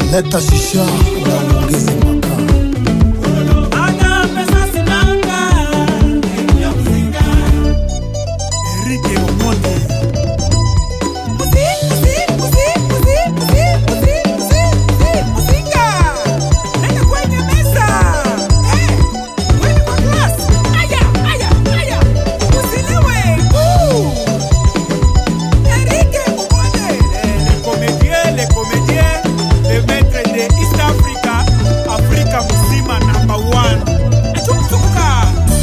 Leta shisha na uongeze makaa. Ana pesa sinanga ya mzinga Erike Omondi Muzinga nenda kwenye mesa wewe kwa class aya usilewe Erike Omondi les comédiens le maître de East Africa Afrika mzima number 1 achumtuka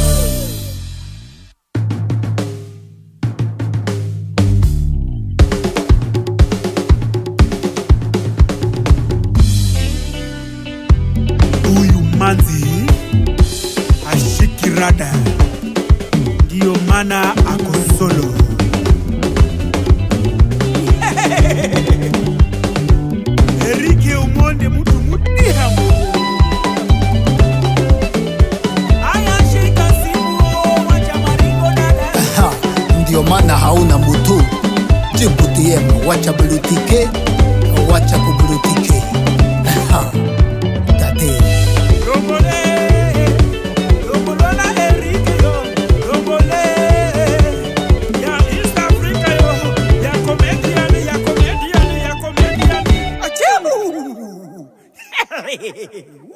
huyu manzi ashikirada ndio maana ako solo. Erike Omondi mtu mutihamu aya shika simu wacha maringo dada Ndio maana hauna mutu. JBTM wacha blutike, wacha kublutike. Tate Rombole na Erike yo Rombole ya East Africa yo ya comedian Achibu